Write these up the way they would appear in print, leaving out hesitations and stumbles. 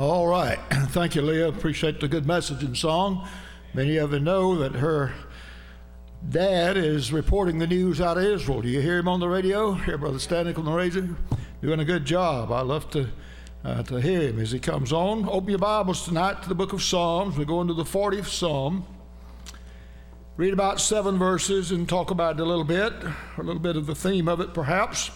All right. Thank you, Leah. Appreciate the good message and song. Many of you know that her dad is reporting the news out of Israel. Do you hear him on the radio? Hear Brother Stanek on the radio? Doing a good job. I love to hear him as he comes on. Open your Bibles tonight to the book of Psalms. We're going to the 40th Psalm. Read about 7 verses and talk about it a little bit of the theme of it perhaps.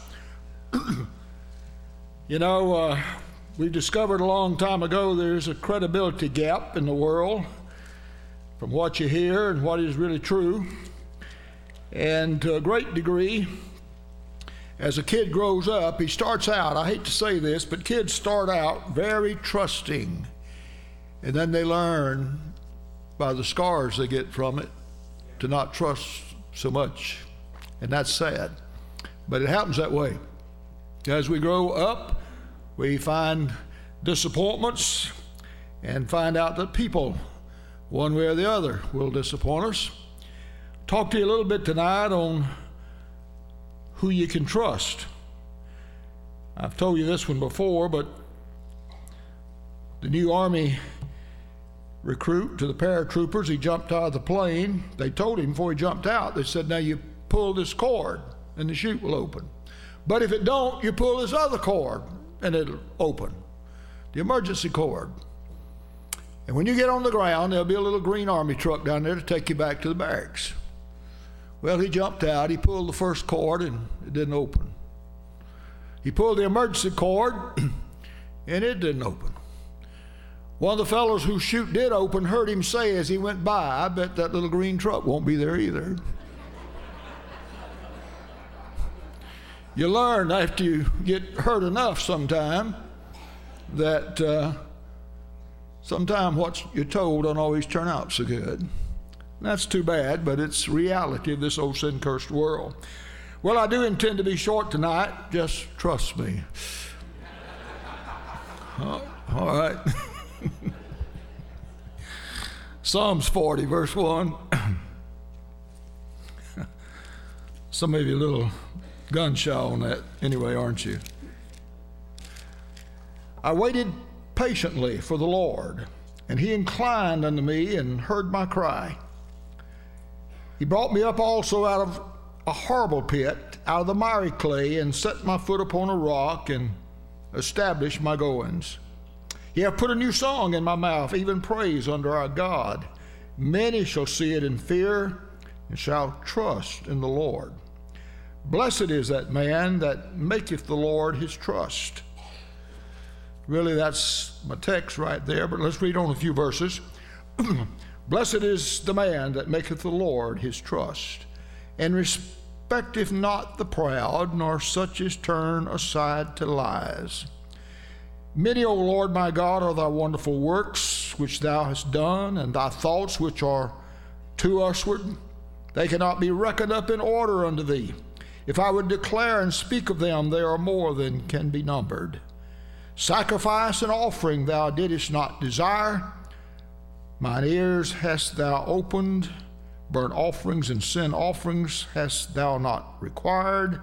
We discovered a long time ago there's a credibility gap in the world from what you hear and what is really true. And to a great degree, as a kid grows up, he starts out, I hate to say this, but kids start out very trusting. And then they learn by the scars they get from it to not trust so much. And that's sad. But it happens that way. As we grow up, we find disappointments and find out that people, one way or the other, will disappoint us. Talk to you a little bit tonight on who you can trust. I've told you this one before, but the new Army recruit to the paratroopers, he jumped out of the plane. They told him before he jumped out, they said, now you pull this cord and the chute will open. But if it don't, you pull this other cord and it'll open. The emergency cord. And when you get on the ground, there'll be a little green Army truck down there to take you back to the barracks. Well, he jumped out, he pulled the first cord and it didn't open. He pulled the emergency cord and it didn't open. One of the fellows whose chute did open heard him say as he went by, I bet that little green truck won't be there either. You learn after you get hurt enough sometime that sometime what you're told don't always turn out so good. That's too bad, but it's reality of this old sin-cursed world. Well, I do intend to be short tonight. Just trust me. All right. Psalms 40, verse 1. Some of you a little gun-shy on that anyway, aren't you? I waited patiently for the Lord, and he inclined unto me and heard my cry. He brought me up also out of a horrible pit, out of the miry clay, and set my foot upon a rock, and established my goings. He hath put a new song in my mouth, even praise unto our God. Many shall see it and fear, and shall trust in the Lord. Blessed is that man that maketh the Lord his trust. Really, that's my text right there, but let's read on a few verses. Blessed is the man that maketh the Lord his trust, and respecteth not the proud, nor such as turn aside to lies. Many, O Lord my God, are thy wonderful works which thou hast done, and thy thoughts which are to usward. They cannot be reckoned up in order unto thee. If I would declare and speak of them, they are more than can be numbered. Sacrifice and offering thou didst not desire. Mine ears hast thou opened. Burnt offerings and sin offerings hast thou not required.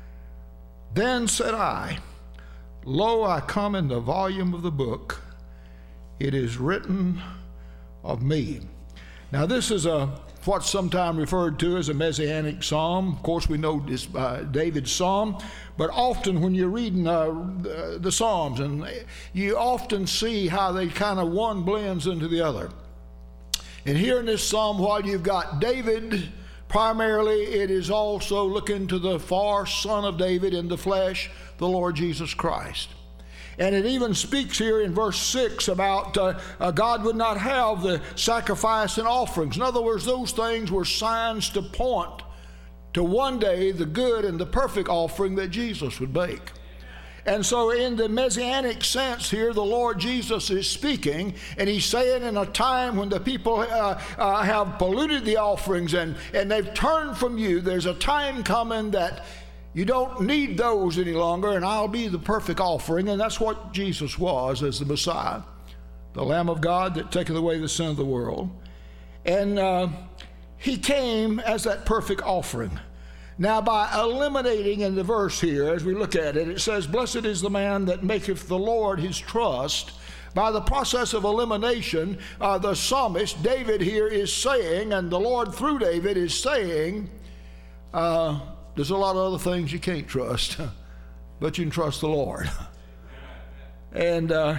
Then said I, Lo, I come in the volume of the book. It is written of me. Now this is what's sometimes referred to as a messianic psalm. Of course, we know this David's psalm, but often when you're reading the psalms, and you often see how they kind of one blends into the other. And here in this psalm, while you've got David, primarily it is also looking to the far Son of David in the flesh, the Lord Jesus Christ. And it even speaks here in verse 6 about God would not have the sacrifice and offerings. In other words, those things were signs to point to one day the good and the perfect offering that Jesus would make. And so in the messianic sense here, the Lord Jesus is speaking, and he's saying in a time when the people have polluted the offerings and they've turned from you, there's a time coming that you don't need those any longer, and I'll be the perfect offering. And that's what Jesus was as the Messiah, the Lamb of God that taketh away the sin of the world. And he came as that perfect offering. Now, by eliminating in the verse here, as we look at it, it says, Blessed is the man that maketh the Lord his trust. By the process of elimination, the psalmist, David here is saying, and the Lord through David is saying, there's a lot of other things you can't trust, but you can trust the Lord. And the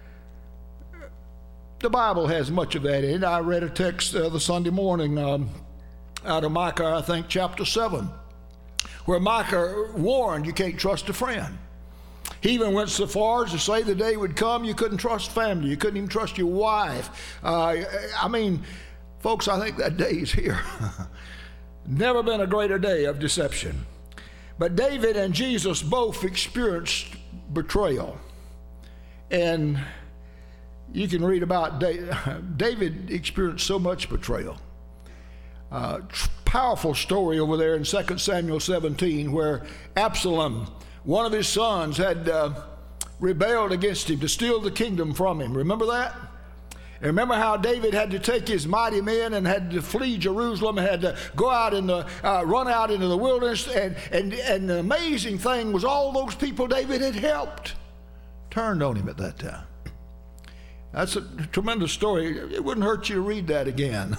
Bible has much of that in it. I read a text the Sunday morning out of Micah, I think, chapter 7, where Micah warned you can't trust a friend. He even went so far as to say the day would come you couldn't trust family. You couldn't even trust your wife. I mean, folks, I think that day is here. Never been a greater day of deception. But David and Jesus both experienced betrayal. And you can read about David experienced so much betrayal. Powerful story over there in 2 Samuel 17 where Absalom, one of his sons, had rebelled against him to steal the kingdom from him. Remember that? And remember how David had to take his mighty men and had to flee Jerusalem and had to go out in the run out into the wilderness. And the amazing thing was all those people David had helped turned on him at that time. That's a tremendous story. It wouldn't hurt you to read that again.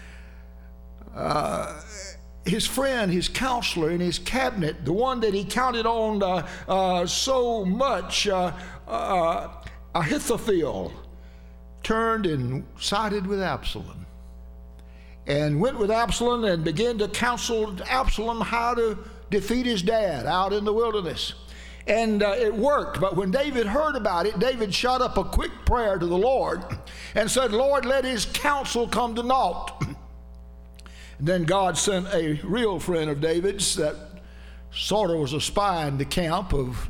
His friend, his counselor in his cabinet, the one that he counted on so much, Ahithophel, turned and sided with Absalom and went with Absalom and began to counsel Absalom how to defeat his dad out in the wilderness. And it worked. But when David heard about it, David shot up a quick prayer to the Lord and said, Lord, let his counsel come to naught. And then God sent a real friend of David's that sort of was a spy in the camp of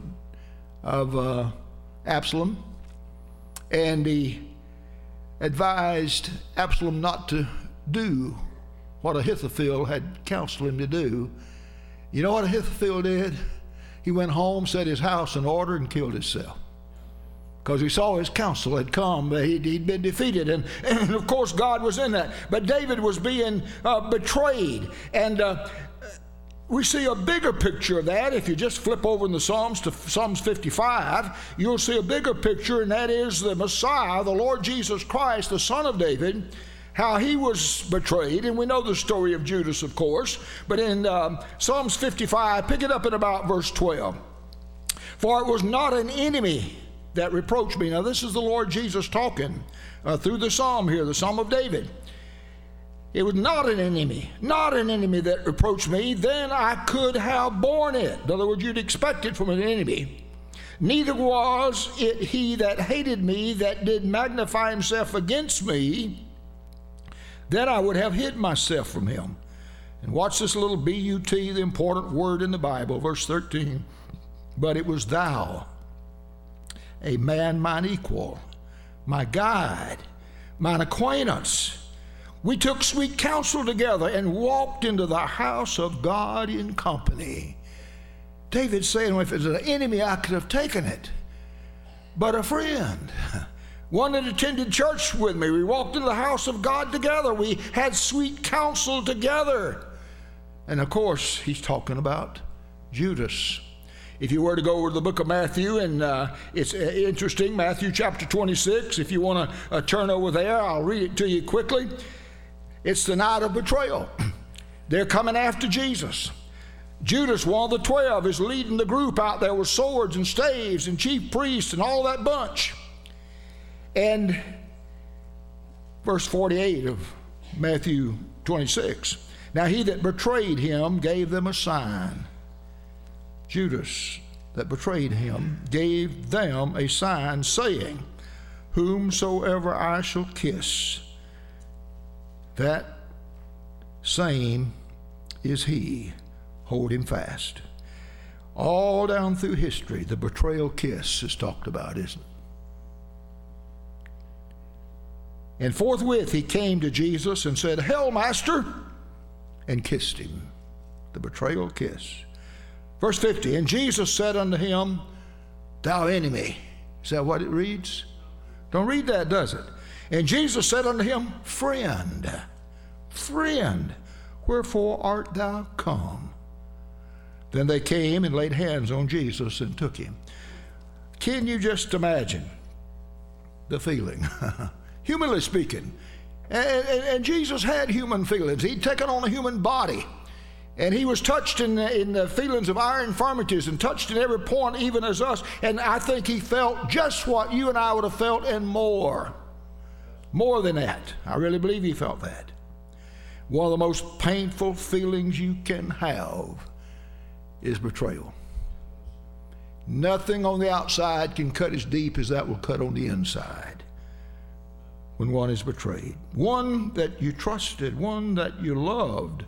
Absalom. And he advised Absalom not to do what Ahithophel had counseled him to do. You know what Ahithophel did? He went home, set his house in order, and killed himself. Because he saw his counsel had come. He'd been defeated. And of course, God was in that. But David was being betrayed. And we see a bigger picture of that. If you just flip over in the Psalms to Psalms 55, you'll see a bigger picture, and that is the Messiah, the Lord Jesus Christ, the Son of David, how he was betrayed. And we know the story of Judas, of course. But in Psalms 55, pick it up in about verse 12. For it was not an enemy that reproached me. Now this is the Lord Jesus talking through the psalm here, the Psalm of David. It was not an enemy that reproached me, then I could have borne it. In other words, you'd expect it from an enemy. Neither was it he that hated me that did magnify himself against me, then I would have hid myself from him. And watch this little B-U-T, the important word in the Bible, verse 13. But it was thou, a man mine equal, my guide, mine acquaintance. We took sweet counsel together and walked into the house of God in company. David's saying, well, if it was an enemy, I could have taken it. But a friend, one that attended church with me, we walked into the house of God together. We had sweet counsel together. And of course, he's talking about Judas. If you were to go over to the book of Matthew, and it's interesting, Matthew chapter 26, if you want to turn over there, I'll read it to you quickly. It's the night of betrayal. They're coming after Jesus. Judas, one of the 12, is leading the group out there with swords and staves and chief priests and all that bunch. And verse 48 of Matthew 26. Now he that betrayed him gave them a sign. Judas that betrayed him gave them a sign, saying, whomsoever I shall kiss, that same is he. Hold him fast. All down through history, the betrayal kiss is talked about, isn't it? And forthwith he came to Jesus and said, Hail, Master, and kissed him. The betrayal kiss. Verse 50, and Jesus said unto him, Thou enemy. Is that what it reads? Don't read that, does it? And Jesus said unto him, Friend, wherefore art thou come? Then they came and laid hands on Jesus and took him. Can you just imagine the feeling, humanly speaking. And Jesus had human feelings. He'd taken on a human body. And he was touched in the feelings of our infirmities and touched in every point, even as us. And I think he felt just what you and I would have felt and more. More than that. I really believe he felt that. One of the most painful feelings you can have is betrayal. Nothing on the outside can cut as deep as that will cut on the inside when one is betrayed. One that you trusted, one that you loved.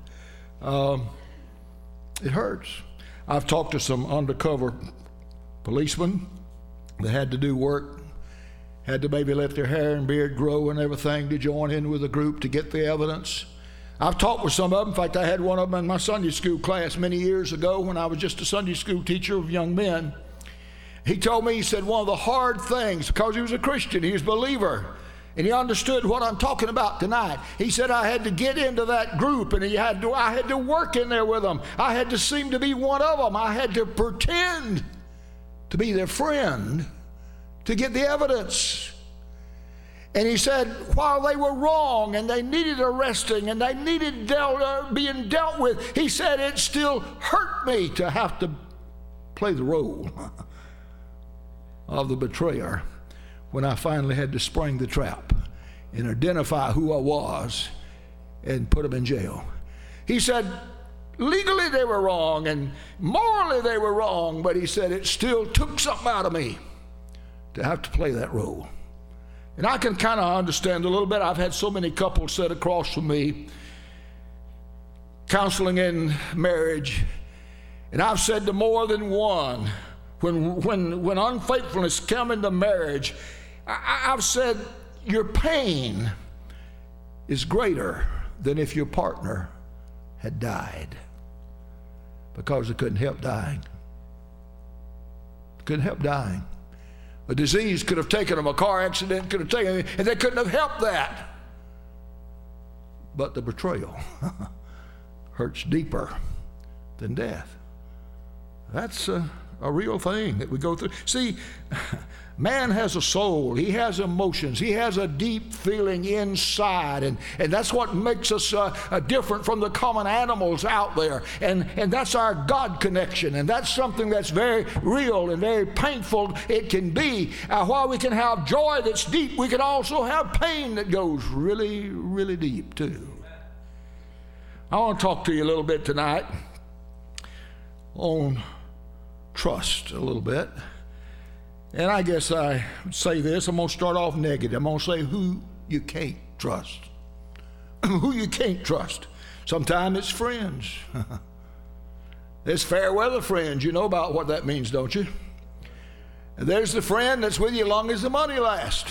It hurts. I've talked to some undercover policemen that had to do work, had to maybe let their hair and beard grow and everything to join in with a group to get the evidence. I've talked with some of them. In fact, I had one of them in my Sunday school class many years ago when I was just a Sunday school teacher of young men. He told me, he said, one of the hard things, because he was a Christian, he was a believer, and he understood what I'm talking about tonight. He said, I had to get into that group, and I had to work in there with them. I had to seem to be one of them. I had to pretend to be their friend to get the evidence. And he said, while they were wrong and they needed arresting and they needed being dealt with, he said, it still hurt me to have to play the role of the betrayer when I finally had to spring the trap and identify who I was and put them in jail. He said, legally they were wrong and morally they were wrong, but he said it still took something out of me to have to play that role. And I can kind of understand a little bit. I've had so many couples sit across from me counseling in marriage, and I've said to more than one, when unfaithfulness come into marriage, I've said your pain is greater than if your partner had died, because they couldn't help dying. Couldn't help dying. A disease could have taken them, a car accident could have taken them, and they couldn't have helped that. But the betrayal hurts deeper than death. That's a real thing that we go through. See, man has a soul. He has emotions. He has a deep feeling inside. And that's what makes us different from the common animals out there. And that's our God connection. And that's something that's very real and very painful it can be. While we can have joy that's deep, we can also have pain that goes really, really deep too. I want to talk to you a little bit tonight on trust a little bit. And I guess I say this, I'm going to start off negative. I'm going to say who you can't trust. Who you can't trust. Sometimes it's friends. There's fair weather friends. You know about what that means, don't you? And there's the friend that's with you as long as the money lasts.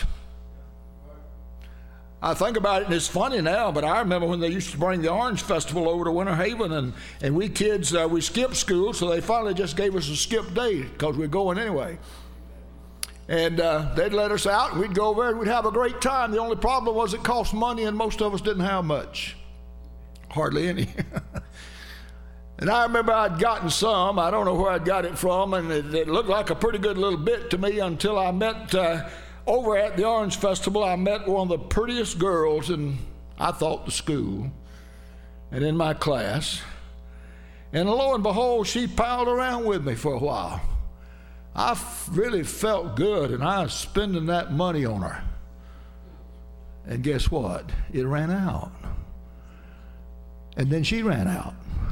I think about it, and it's funny now, but I remember when they used to bring the Orange Festival over to Winter Haven, and we kids, we skipped school, so they finally just gave us a skip day because we're going anyway. And they'd let us out, and we'd go over there, and we'd have a great time. The only problem was it cost money, and most of us didn't have much. Hardly any. And I remember I'd gotten some. I don't know where I'd got it from, and it looked like a pretty good little bit to me until I met... over at the Orange Festival, I met one of the prettiest girls in, I thought, the school and in my class. And lo and behold, she palled around with me for a while. I really felt good, and I was spending that money on her. And guess what? It ran out. And then she ran out.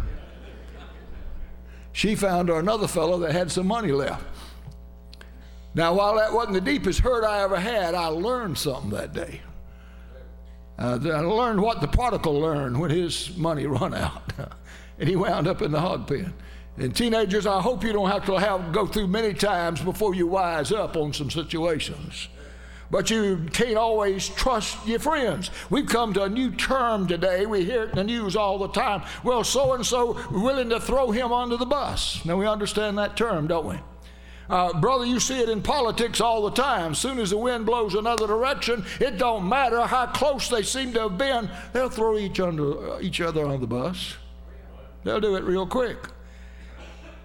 She found her another fellow that had some money left. Now, while that wasn't the deepest hurt I ever had, I learned something that day. I learned what the prodigal learned when his money run out. And he wound up in the hog pen. And teenagers, I hope you don't have to go through many times before you wise up on some situations. But you can't always trust your friends. We've come to a new term today. We hear it in the news all the time. Well, so-and-so willing to throw him under the bus. Now, we understand that term, don't we? Brother, you see it in politics all the time. As soon as the wind blows another direction, it don't matter how close they seem to have been, they'll throw each other under the bus. They'll do it real quick.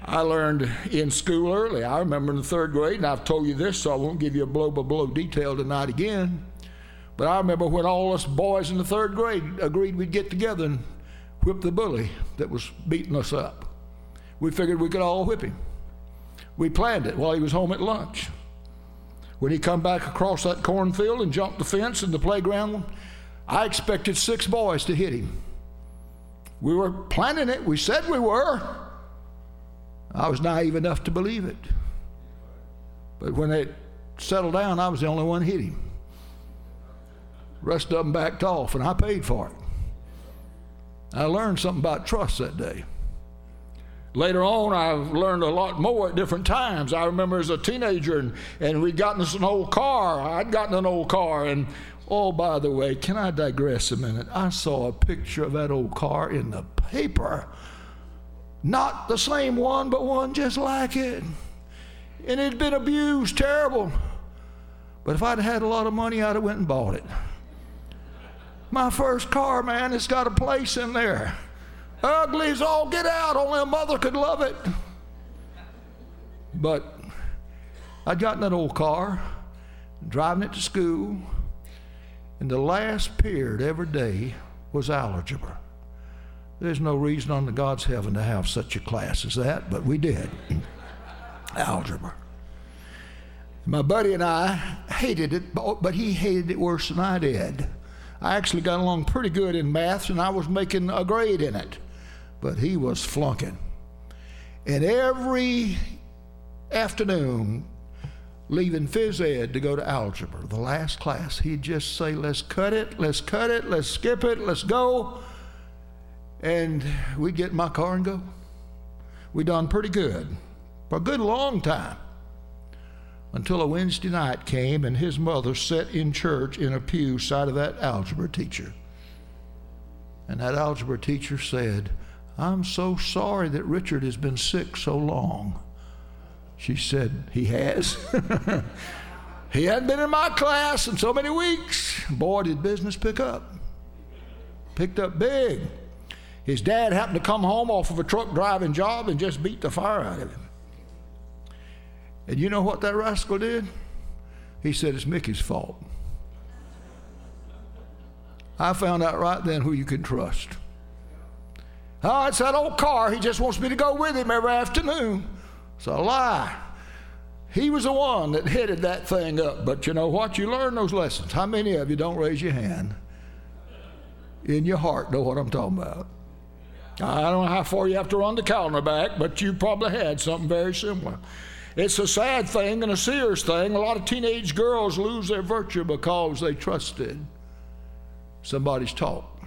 I learned in school early. I remember in the 3rd grade, and I've told you this, so I won't give you a blow-by-blow detail tonight again. But I remember when all us boys in the 3rd grade agreed we'd get together and whip the bully that was beating us up. We figured we could all whip him. We planned it while he was home at lunch. When he come back across that cornfield and jumped the fence in the playground, I expected 6 boys to hit him. We were planning it. We said we were. I was naive enough to believe it. But when it settled down, I was the only one hit him. The rest of them backed off, and I paid for it. I learned something about trust that day. Later on, I've learned a lot more at different times. I remember as a teenager, and we'd gotten us an old car. I'd gotten an old car, and oh, by the way, can I digress a minute? I saw a picture of that old car in the paper. Not the same one, but one just like it. And it had been abused terrible. But if I'd had a lot of money, I'd have went and bought it. My first car, man, it's got a place in there. Ugly as all get out, only a mother could love it. But I'd gotten that old car, driving it to school, and the last period every day was algebra. There's no reason under God's heaven to have such a class as that, but we did. Algebra. My buddy and I hated it, but he hated it worse than I did. I actually got along pretty good in maths, and I was making a grade in it, but he was flunking. And every afternoon, leaving phys ed to go to algebra, the last class, he'd just say, let's cut it, let's skip it, let's go. And we'd get in my car and go. We done pretty good for a good long time, until a Wednesday night came and his mother sat in church in a pew side of that algebra teacher. And that algebra teacher said, I'm so sorry that Richard has been sick so long. She said, he has. He hadn't been in my class in so many weeks. Boy, did business pick up. Picked up big. His dad happened to come home off of a truck driving job and just beat the fire out of him. And you know what that rascal did? He said, it's Mickey's fault. I found out right then who you can trust. Oh, it's that old car. He just wants me to go with him every afternoon. It's a lie. He was the one that headed that thing up. But you know what? You learn those lessons. How many of you, don't raise your hand, in your heart know what I'm talking about? I don't know how far you have to run the calendar back, but you probably had something very similar. It's a sad thing and a serious thing. A lot of teenage girls lose their virtue because they trusted somebody's talk.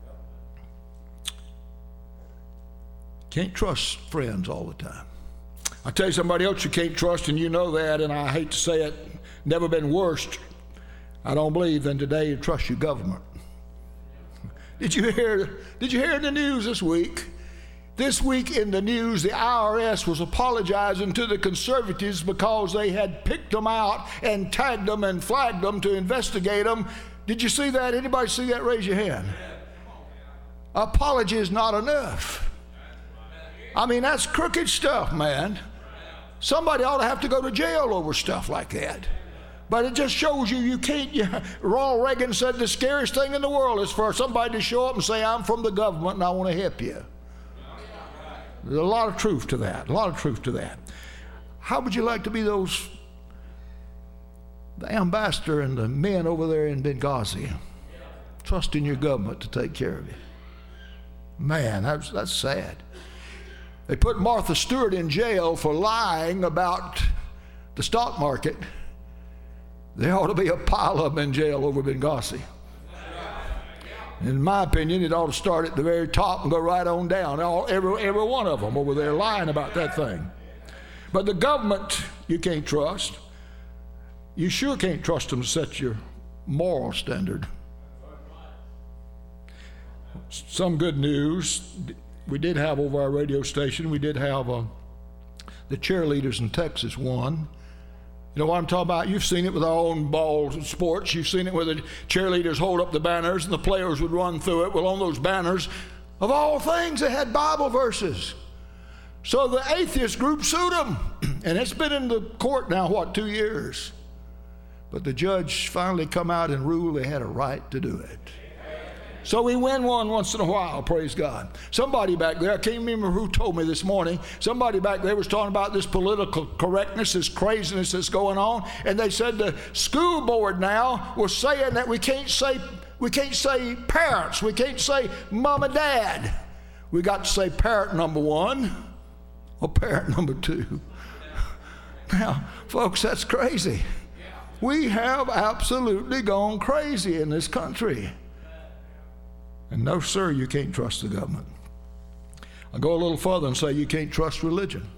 Can't trust friends all the time. I tell you somebody else you can't trust, and you know that, and I hate to say it, never been worse, I don't believe, than today to trust your government. Did you hear in the news this week? This week in the news, the IRS was apologizing to the conservatives because they had picked them out and tagged them and flagged them to investigate them. Did you see that? Anybody see that? Raise your hand. Apology is not enough. I mean, that's crooked stuff, man. Somebody ought to have to go to jail over stuff like that. But it just shows you can't. Ronald Reagan said the scariest thing in the world is for somebody to show up and say, I'm from the government and I want to help you. There's a lot of truth to that, a lot of truth to that. How would you like to be the ambassador and the men over there in Benghazi, trusting your government to take care of you? Man, that's sad. They put Martha Stewart in jail for lying about the stock market. There ought to be a pile of them in jail over Benghazi. In my opinion, it ought to start at the very top and go right on down. Every one of them over there lying about that thing. But the government, you can't trust. You sure can't trust them to set your moral standard. Some good news. We did have over our radio station, we did have the cheerleaders in Texas won. You know what I'm talking about? You've seen it with our own ball sports. You've seen it where the cheerleaders hold up the banners and the players would run through it. Well, on those banners, of all things, they had Bible verses. So the atheist group sued him. And it's been in the court now, 2 years? But the judge finally come out and ruled they had a right to do it. So we win one once in a while, praise God. Somebody back there, I can't remember who told me this morning, somebody back there was talking about this political correctness, this craziness that's going on, and they said the school board now was saying that we can't say parents, we can't say mom and dad. We got to say parent number one or parent number two. Now, folks, that's crazy. We have absolutely gone crazy in this country. And no, sir, you can't trust the government. I'll go a little further and say you can't trust religion.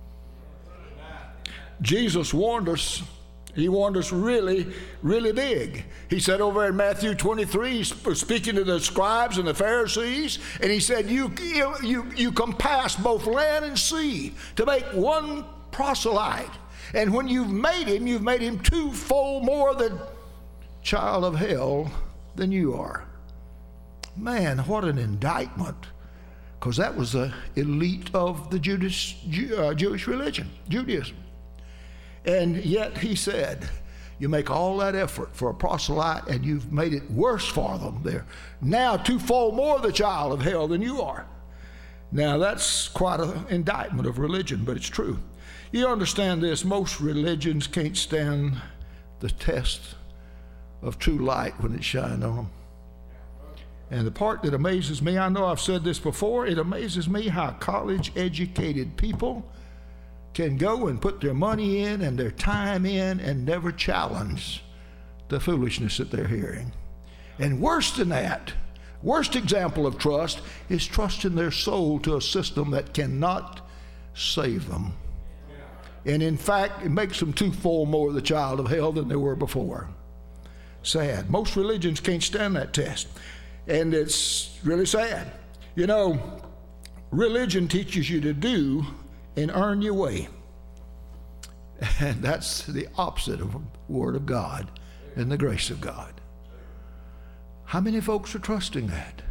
Jesus warned us. He warned us really, really big. He said over in Matthew 23, speaking to the scribes and the Pharisees, and he said, you compass both land and sea to make one proselyte. And when you've made him twofold more the child of hell than you are. Man, what an indictment. Because that was the elite of the Jewish religion, Judaism. And yet he said, you make all that effort for a proselyte and you've made it worse for them. They're now twofold more the child of hell than you are. Now that's quite an indictment of religion, but it's true. You understand this, most religions can't stand the test of true light when it shines on them. And the part that amazes me, I know I've said this before, it amazes me how college-educated people can go and put their money in and their time in and never challenge the foolishness that they're hearing. And worse than that, worst example of trust is trusting their soul to a system that cannot save them. And in fact, it makes them twofold more the child of hell than they were before. Sad. Most religions can't stand that test. And it's really sad. You know, religion teaches you to do and earn your way. And that's the opposite of the Word of God and the grace of God. How many folks are trusting that?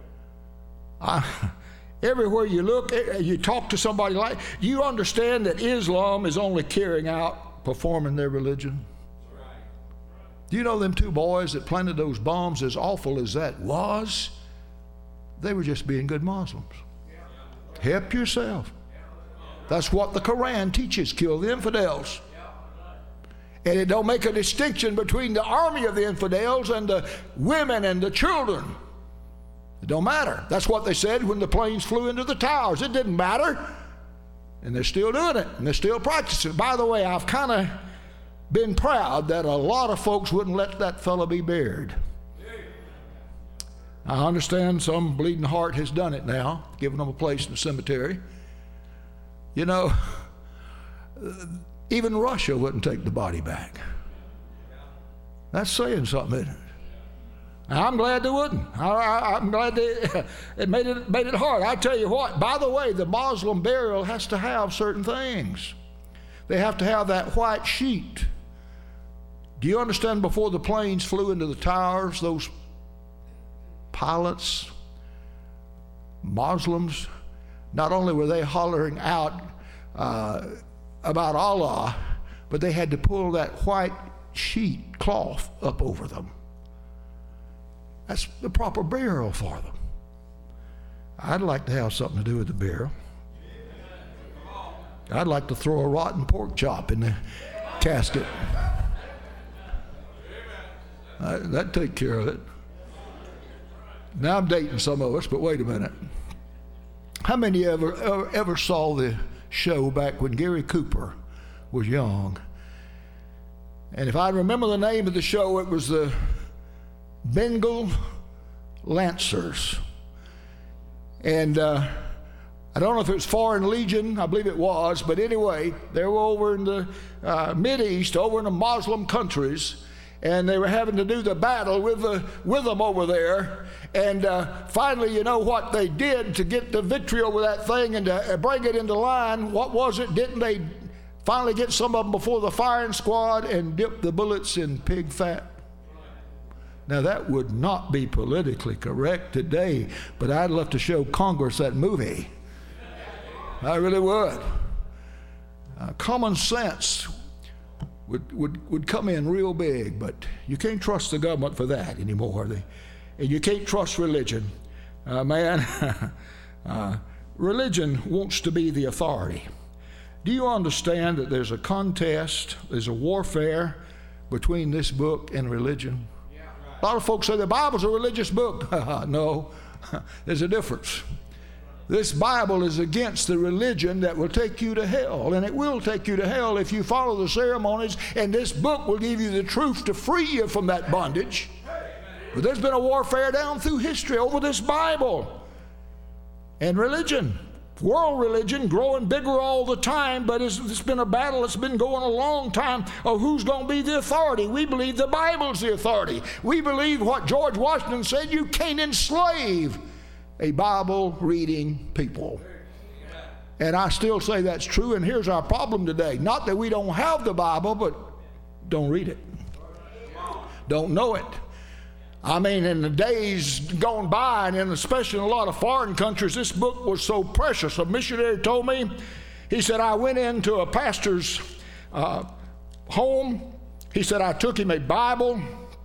Everywhere you look, you talk to somebody like, you understand that Islam is only carrying out, performing their religion? Do you know them two boys that planted those bombs, as awful as that was? They were just being good Muslims. Help yourself. That's what the Quran teaches, kill the infidels. And it don't make a distinction between the army of the infidels and the women and the children. It don't matter. That's what they said when the planes flew into the towers. It didn't matter. And they're still doing it, and they're still practicing. By the way, I've kind of been proud that a lot of folks wouldn't let that fellow be buried. I understand some bleeding heart has done it now, giving them a place in the cemetery. You know, even Russia wouldn't take the body back. That's saying something, isn't it? I'm glad they wouldn't. I'm glad it made it hard. I tell you what, by the way, the Muslim burial has to have certain things. They have to have that white sheet. Do you understand, before the planes flew into the towers, those pilots, Muslims, not only were they hollering out about Allah, but they had to pull that white sheet cloth up over them. That's the proper burial for them. I'd like to have something to do with the burial. I'd like to throw a rotten pork chop in the casket. That'd take care of it. Now I'm dating some of us, but wait a minute. How many ever saw the show back when Gary Cooper was young? And if I remember the name of the show, it was the Bengal Lancers. And I don't know if it was Foreign Legion, I believe it was, but anyway, they were over in the Mideast, over in the Muslim countries, and they were having to do the battle with them over there. And finally, you know what they did to get the victory over that thing and to bring it into line? What was it? Didn't they finally get some of them before the firing squad and dip the bullets in pig fat? Now, that would not be politically correct today, but I'd love to show Congress that movie. I really would. Common sense would come in real big, but you can't trust the government for that anymore. And you can't trust religion. Religion wants to be the authority. Do you understand that there's a contest, there's a warfare between this book and religion? Yeah, right. A lot of folks say the Bible's a religious book. No, there's a difference. This Bible is against the religion that will take you to hell, and it will take you to hell if you follow the ceremonies, and this book will give you the truth to free you from that bondage. But there's been a warfare down through history over this Bible. And religion, world religion, growing bigger all the time, but it's been a battle that's been going a long time of who's going to be the authority. We believe the Bible's the authority. We believe what George Washington said, you can't enslave a Bible-reading people. And I still say that's true, and here's our problem today. Not that we don't have the Bible, but don't read it. Don't know it. I mean, in the days gone by, and especially in a lot of foreign countries, this book was so precious. A missionary told me, he said, I went into a pastor's home. He said, I took him a Bible.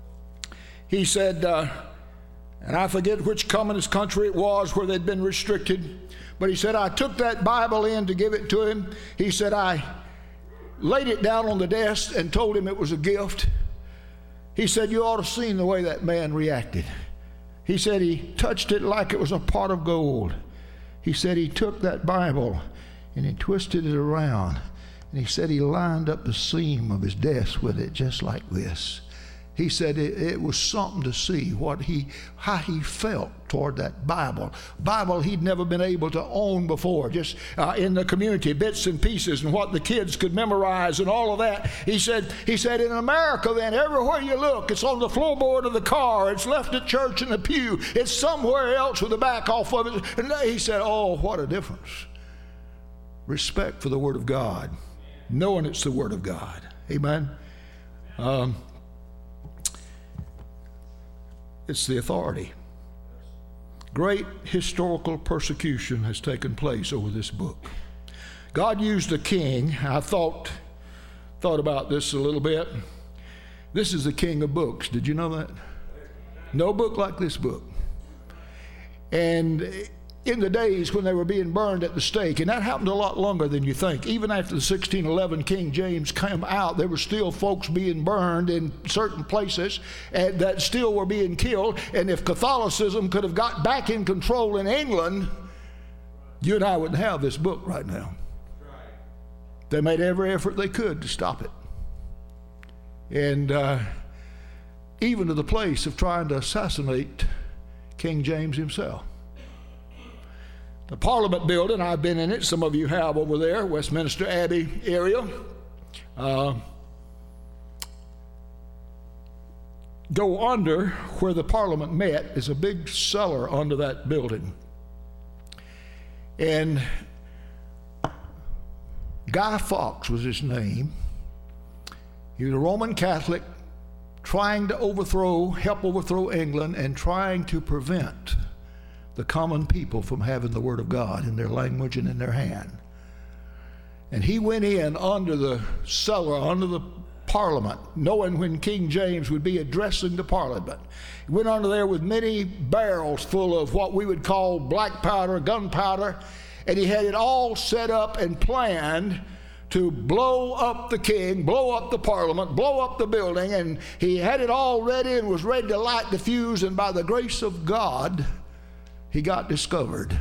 He said, and I forget which communist country it was where they'd been restricted, but he said, I took that Bible in to give it to him. He said, I laid it down on the desk and told him it was a gift. He said, you ought to have seen the way that man reacted. He said he touched it like it was a pot of gold. He said he took that Bible and he twisted it around, and he said he lined up the seam of his desk with it just like this. He said it was something to see how he felt toward that Bible he'd never been able to own before, just in the community, bits and pieces, and what the kids could memorize and all of that. He said in America then, everywhere you look, it's on the floorboard of the car, it's left at church in the pew, it's somewhere else with the back off of it. And he said, oh, what a difference. Respect for the Word of God, knowing it's the Word of God. Amen. It's the authority. Great historical persecution has taken place over this book. God used a king. I thought about this a little bit. This is the king of books. Did you know that? No book like this book. And in the days when they were being burned at the stake, and that happened a lot longer than you think. Even after the 1611 King James came out, there were still folks being burned in certain places and that still were being killed. And if Catholicism could have got back in control in England, you and I wouldn't have this book right now. They made every effort they could to stop it. And even to the place of trying to assassinate King James himself. The Parliament building, I've been in it, some of you have over there, Westminster Abbey area. Go under where the Parliament met is a big cellar under that building. And Guy Fawkes was his name. He was a Roman Catholic trying to help overthrow England and trying to prevent the common people from having the Word of God in their language and in their hand. And he went in under the cellar, under the Parliament, knowing when King James would be addressing the Parliament. He went under there with many barrels full of what we would call black powder, gunpowder, and he had it all set up and planned to blow up the king, blow up the Parliament, blow up the building, and he had it all ready and was ready to light the fuse, and by the grace of God, he got discovered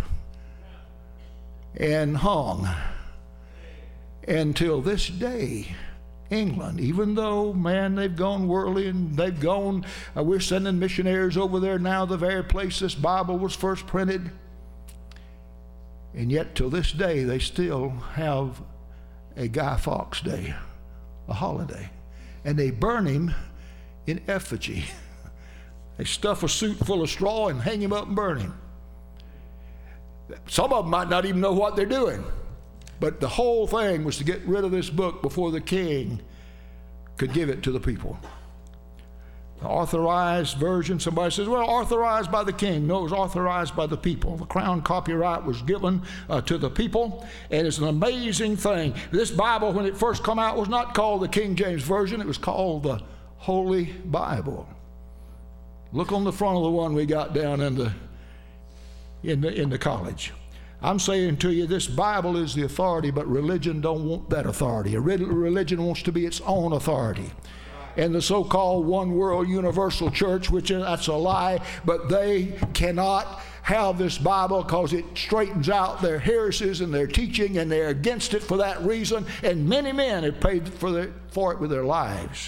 and hung. Until this day, England, even though, man, they've gone worldly and they've gone, we're sending missionaries over there now, the very place this Bible was first printed. And yet, till this day, they still have a Guy Fawkes Day, a holiday. And they burn him in effigy. They stuff a suit full of straw and hang him up and burn him. Some of them might not even know what they're doing. But the whole thing was to get rid of this book before the king could give it to the people. authorized version. Somebody says, well, authorized by the king. No, it was authorized by the people. The crown copyright was given to the people, and it's an amazing thing. This Bible, when it first came out, was not called the King James Version. It was called the Holy Bible. Look on the front of the one we got down in the college. I'm saying to you, this Bible is the authority, but religion don't want that authority. Religion wants to be its own authority. And the so-called one world universal church, that's a lie, but they cannot have this Bible because it straightens out their heresies and their teaching, and they're against it for that reason. And many men have paid for it with their lives.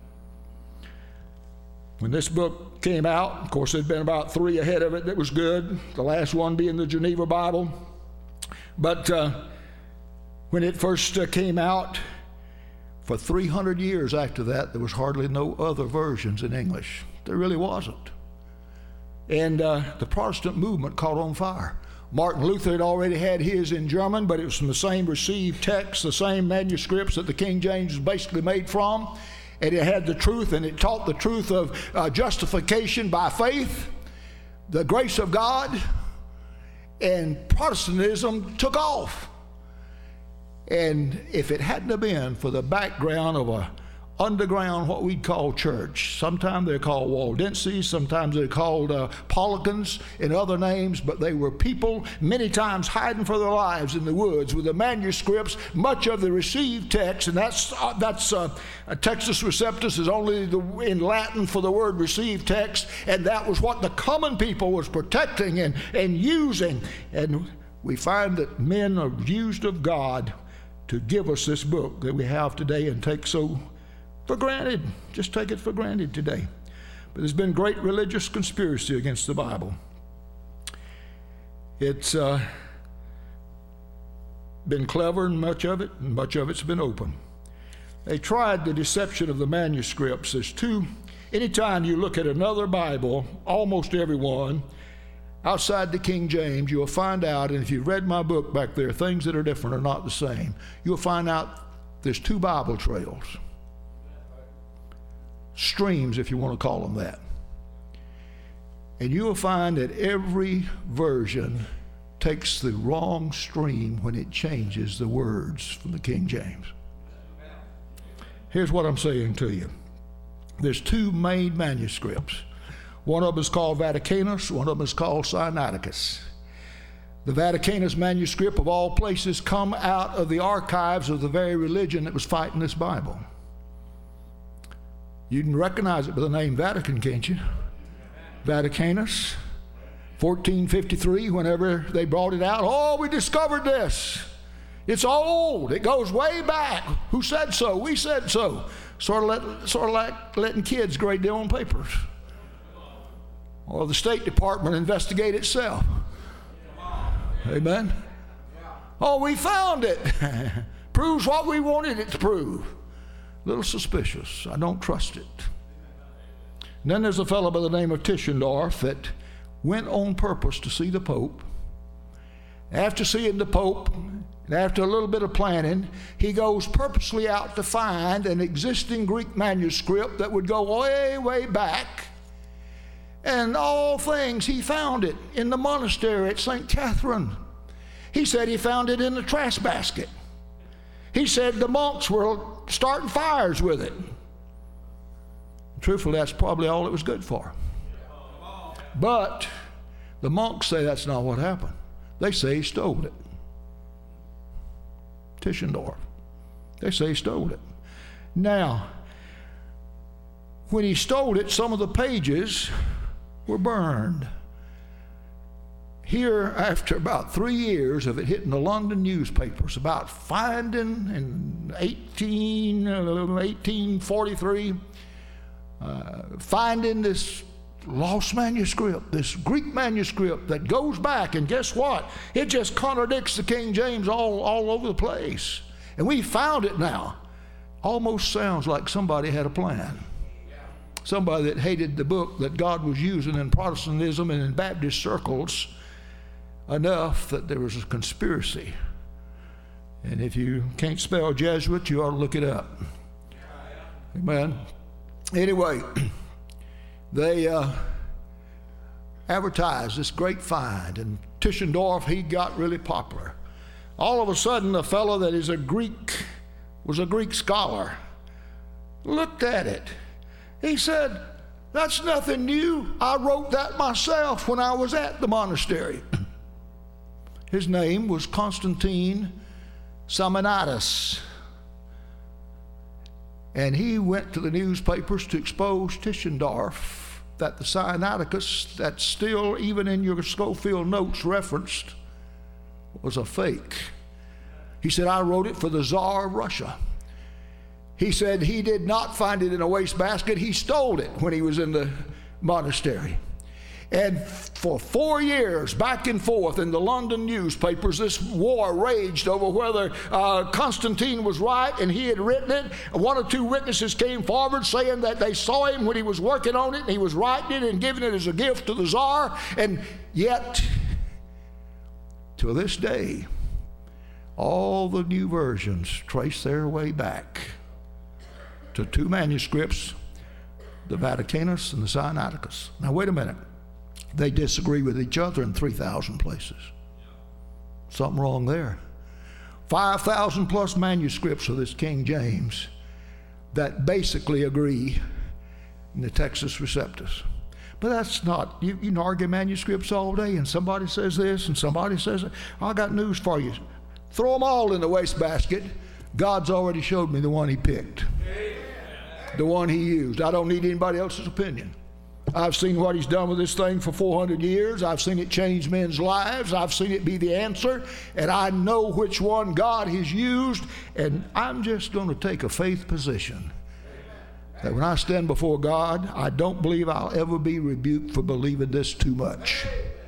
When this book came out, of course, there'd been about 3 ahead of it that was good, the last one being the Geneva Bible. But when it first came out, for 300 years after that, there was hardly no other versions in English. There really wasn't. And the Protestant movement caught on fire. Martin Luther had already had his in German, but it was from the same received text, the same manuscripts that the King James was basically made from. And it had the truth, and it taught the truth of justification by faith, the grace of God, and Protestantism took off. And if it hadn't have been for the background of a underground, what we'd call church, sometimes they're called Waldenses, sometimes they're called Paulicans and other names, but they were people many times hiding for their lives in the woods with the manuscripts, much of the received text, and that's Textus Receptus is only in Latin for the word received text, and that was what the common people was protecting and using. And we find that men are used of God to give us this book that we have today and take so for granted. Just take it for granted today. But there's been great religious conspiracy against the Bible. It's been clever in much of it, and much of it's been open. They tried the deception of the manuscripts. Anytime you look at another Bible, almost every one, outside the King James, you'll find out, and if you've read my book back there, things that are different are not the same. You'll find out there's 2 Bible trails. Streams, if you want to call them that. And you'll find that every version takes the wrong stream when it changes the words from the King James. Here's what I'm saying to you. There's 2 main manuscripts. One of them is called Vaticanus, one of them is called Sinaiticus. The Vaticanus manuscript, of all places, come out of the archives of the very religion that was fighting this Bible. You can recognize it by the name Vatican, can't you? Vaticanus, 1453, whenever they brought it out, oh, we discovered this. It's old. It goes way back. Who said so? We said so. Sort of like letting kids grade their own papers. Or the State Department investigate itself. Amen? Oh, we found it. Proves what we wanted it to prove. A little suspicious. I don't trust it. And then there's a fellow by the name of Tischendorf that went on purpose to see the Pope. After seeing the Pope, and after a little bit of planning, he goes purposely out to find an existing Greek manuscript that would go way, way back. And all things, he found it in the monastery at St. Catherine. He said he found it in the trash basket. He said the monks were starting fires with it. Truthfully, that's probably all it was good for. But the monks say that's not what happened. They say he stole it. Tischendorf. They say he stole it. Now, when he stole it, some of the pages were burned. Here, after about 3 years of it hitting the London newspapers about finding in 1843, finding this lost manuscript, this Greek manuscript that goes back, and guess what? It just contradicts the King James all over the place. And we found it now. Almost sounds like somebody had a plan. Somebody that hated the book that God was using in Protestantism and in Baptist circles enough that there was a conspiracy. And if you can't spell Jesuit, you ought to look it up. Amen. Anyway, they advertised this great find, and Tischendorf, he got really popular. All of a sudden, a fellow that was a Greek scholar, looked at it. He said, "That's nothing new. I wrote that myself when I was at the monastery." His name was Constantine Samanitas. And he went to the newspapers to expose Tischendorf that the Sinaiticus that's still, even in your Schofield notes, referenced was a fake. He said, "I wrote it for the Tsar of Russia." He said he did not find it in a wastebasket. He stole it when he was in the monastery. And for 4 years, back and forth in the London newspapers, this war raged over whether Constantine was right and he had written it. One or two witnesses came forward saying that they saw him when he was working on it and he was writing it and giving it as a gift to the Tsar. And yet, to this day, all the new versions trace their way back to two manuscripts, the Vaticanus and the Sinaiticus. Now, wait a minute. They disagree with each other in 3,000 places. Something wrong there. 5,000 plus manuscripts of this King James that basically agree in the Textus Receptus. But that's not, you can argue manuscripts all day, and somebody says this and somebody says that. I got news for you. Throw them all in the wastebasket. God's already showed me the one he picked, the one he used. I don't need anybody else's opinion. I've seen what he's done with this thing for 400 years. I've seen it change men's lives. I've seen it be the answer. And I know which one God has used. And I'm just going to take a faith position that when I stand before God, I don't believe I'll ever be rebuked for believing this too much.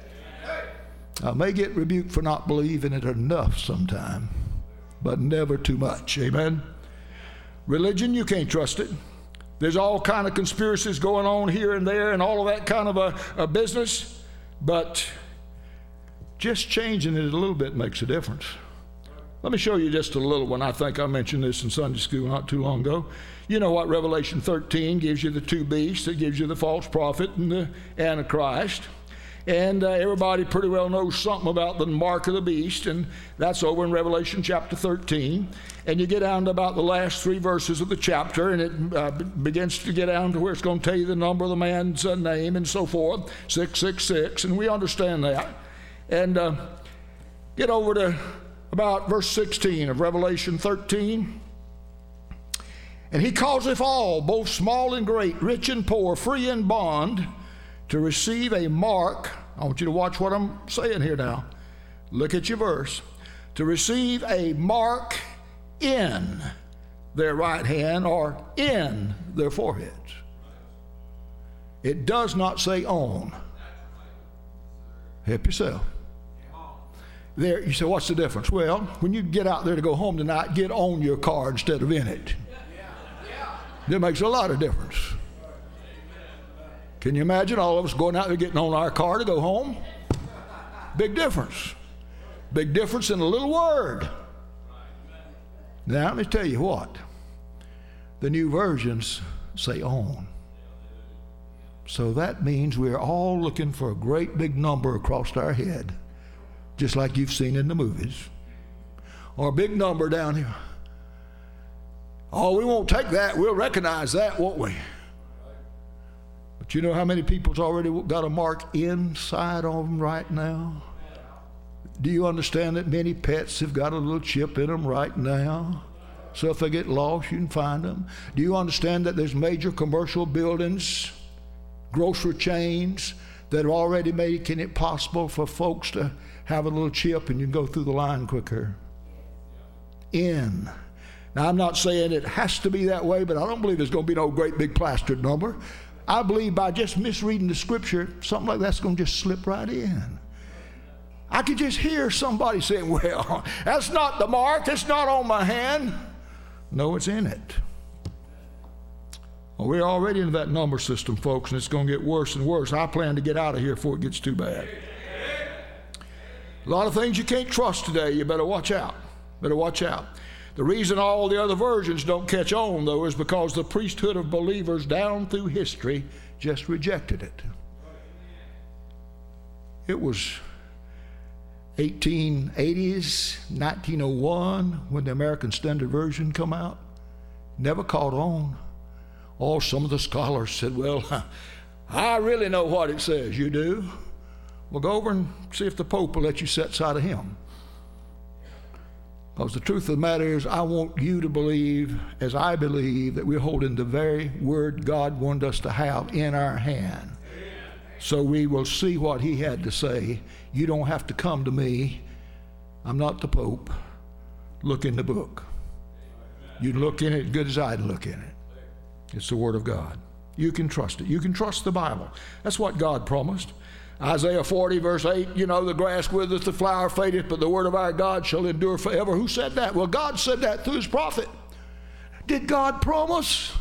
I may get rebuked for not believing it enough sometime, but never too much. Amen? Religion, you can't trust it. There's all kind of conspiracies going on here and there and all of that kind of a business, but just changing it a little bit makes a difference. Let me show you just a little one. I think I mentioned this in Sunday school not too long ago. You know what Revelation 13 gives you: the two beasts. It gives you the false prophet and the Antichrist. And everybody pretty well knows something about the mark of the beast, and that's over in Revelation chapter 13. And you get down to about the last 3 verses of the chapter, and it begins to get down to where it's going to tell you the number of the man's name and so forth, 666, and we understand that. And get over to about verse 16 of Revelation 13. "And he causeth all, both small and great, rich and poor, free and bond, to receive a mark." I want you to watch what I'm saying here now. Look at your verse. "To receive a mark in their right hand or in their foreheads." It does not say on. Help yourself. There, you say, what's the difference? Well, when you get out there to go home tonight, get on your car instead of in it. That makes a lot of difference. Can you imagine all of us going out there getting on our car to go home? Big difference. Big difference in a little word. Now, let me tell you what. The new versions say on. So that means we're all looking for a great big number across our head, just like you've seen in the movies. Or a big number down here. Oh, we won't take that. We'll recognize that, won't we? But you know how many people's already got a mark inside of them right now? Do you understand that many pets have got a little chip in them right now? So if they get lost, you can find them. Do you understand that there's major commercial buildings, grocery chains, that are already making it possible for folks to have a little chip and you can go through the line quicker? In. Now, I'm not saying it has to be that way, but I don't believe there's going to be no great big plastered number. I believe by just misreading the scripture, something like that's going to just slip right in. I could just hear somebody saying, well, that's not the mark, it's not on my hand. No, it's in it. Well, we're already into that number system, folks, and it's going to get worse and worse. I plan to get out of here before it gets too bad. A lot of things you can't trust today. You better watch out. Better watch out. The reason all the other versions don't catch on, though, is because the priesthood of believers down through history just rejected it. It was 1880s, 1901, when the American Standard Version come out. Never caught on. Oh, some of the scholars said, well, I really know what it says. You do? Well, go over and see if the Pope will let you sit side of him. Because the truth of the matter is, I want you to believe, as I believe, that we're holding the very word God wanted us to have in our hand. So we will see what he had to say. You don't have to come to me. I'm not the Pope. Look in the book. You look in it as good as I'd look in it. It's the Word of God. You can trust it. You can trust the Bible. That's what God promised. Isaiah 40, verse 8, the grass withereth, the flower fadeth, but the word of our God shall endure forever. Who said that? Well, God said that through his prophet. Did God promise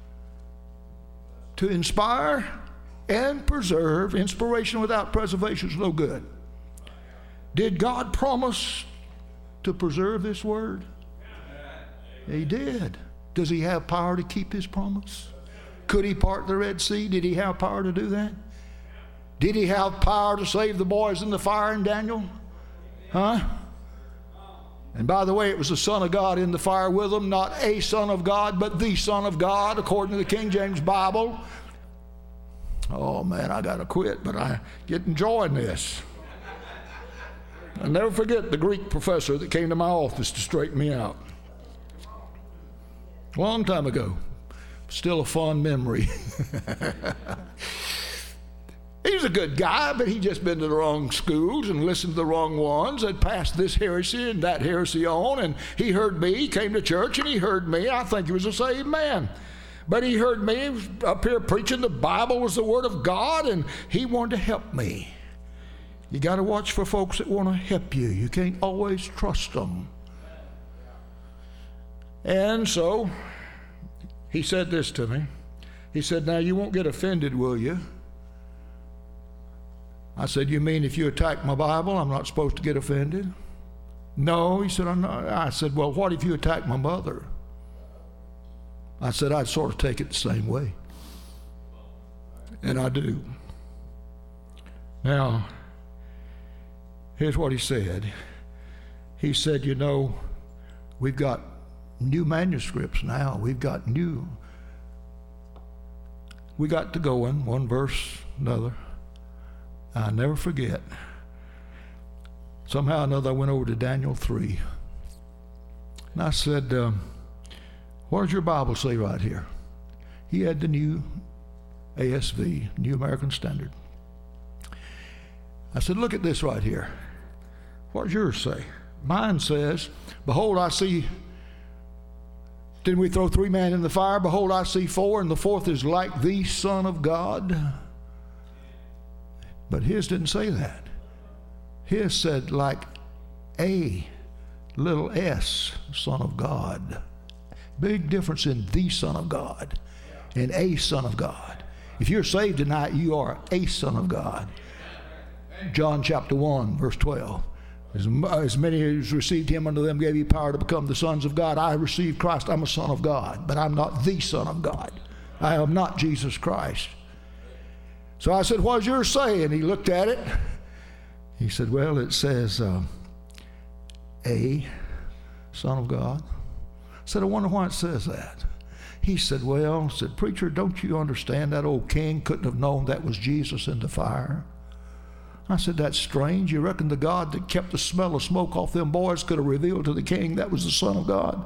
to inspire and preserve? Inspiration without preservation is no good. Did God promise to preserve this word? He did. Does he have power to keep his promise? Could he part the Red Sea? Did he have power to do that? Did he have power to save the boys in the fire in Daniel? Huh? And by the way, it was the Son of God in the fire with them, not a Son of God, but the Son of God, according to the King James Bible. Oh man, I gotta quit, but I get enjoying this. I'll never forget the Greek professor that came to my office to straighten me out. A long time ago. Still a fond memory. He was a good guy, but he'd just been to the wrong schools and listened to the wrong ones and passed this heresy and that heresy on. And he heard me, he came to church and he heard me. I think he was a saved man. But he heard me up here preaching the Bible was the Word of God, and he wanted to help me. You got to watch for folks that want to help you. You can't always trust them. And so he said this to me. He said, now you won't get offended, will you? I said, you mean if you attack my Bible, I'm not supposed to get offended? No, he said, I'm not. I said, well, what if you attack my mother? I said, I'd sort of take it the same way. And I do. Now, here's what he said. He said, we've got new manuscripts now. We got to go in one verse, another. I never forget. Somehow or another, I went over to Daniel 3. And I said, what does your Bible say right here? He had the new ASV, New American Standard. I said, look at this right here. What does yours say? Mine says, behold, I see, didn't we throw 3 men in the fire? Behold, I see 4, and the 4th is like the Son of God. But his didn't say that. His said like a little s, Son of God. Big difference in the Son of God and a Son of God. If you're saved tonight, you are a Son of God. John chapter 1, verse 12. As many as received him, unto them gave he power to become the sons of God. I received Christ, I'm a son of God, but I'm not the Son of God. I am not Jesus Christ. So I said, what does yours say? And he looked at it. He said, well, it says a Son of God. I said, I wonder why it says that. He said, well, preacher, don't you understand that old king couldn't have known that was Jesus in the fire? I said, that's strange. You reckon the God that kept the smell of smoke off them boys could have revealed to the king that was the Son of God?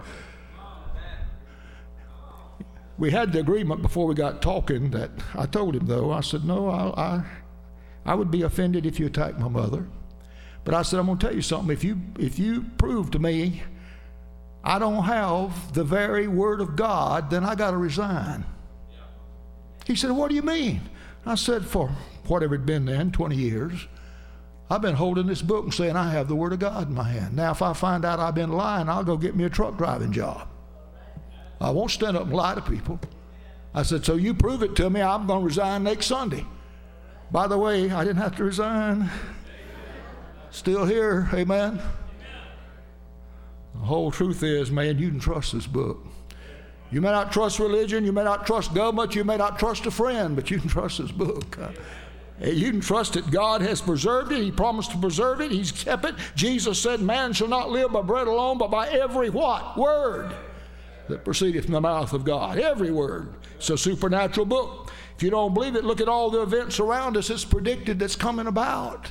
We had the agreement before we got talking that I told him, though, I said, no, I would be offended if you attacked my mother. But I said, I'm going to tell you something. If you prove to me I don't have the very Word of God, then I got to resign. He said, what do you mean? I said, for whatever it'd been then, 20 years, I've been holding this book and saying I have the Word of God in my hand. Now, if I find out I've been lying, I'll go get me a truck driving job. I won't stand up and lie to people. I said, so you prove it to me, I'm going to resign next Sunday. By the way, I didn't have to resign. Still here, amen? The whole truth is, man, you can trust this book. You may not trust religion, you may not trust government, you may not trust a friend, but you can trust this book. You can trust it. God has preserved it. He promised to preserve it. He's kept it. Jesus said, man shall not live by bread alone, but by every what? Word that proceedeth from the mouth of God. Every word. It's a supernatural book. If you don't believe it, look at all the events around us. It's predicted that's coming about.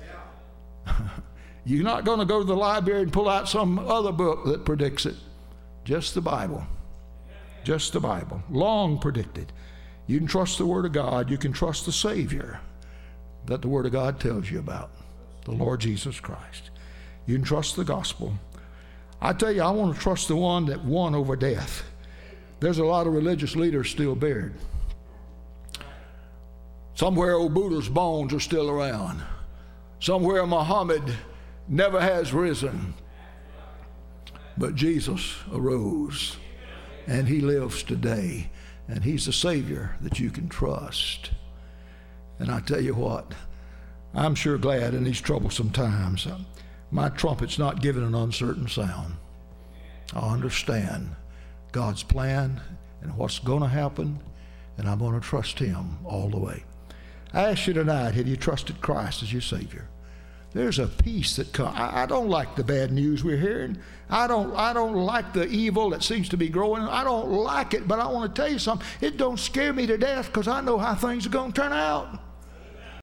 You're not going to go to the library and pull out some other book that predicts it. Just the Bible. Just the Bible. Long predicted. You can trust the Word of God. You can trust the Savior that the Word of God tells you about, the Lord Jesus Christ. You can trust the gospel. I tell you, I want to trust the one that won over death. There's a lot of religious leaders still buried. Somewhere old Buddha's bones are still around. Somewhere Muhammad never has risen. But Jesus arose, and he lives today, and he's the Savior that you can trust. And I tell you what, I'm sure glad in these troublesome times, my trumpet's not giving an uncertain sound. I understand God's plan and what's going to happen, and I'm going to trust him all the way. I ask you tonight, have you trusted Christ as your Savior? There's a peace that comes. I don't like the bad news we're hearing. I don't like the evil that seems to be growing. I don't like it, but I want to tell you something. It don't scare me to death because I know how things are going to turn out.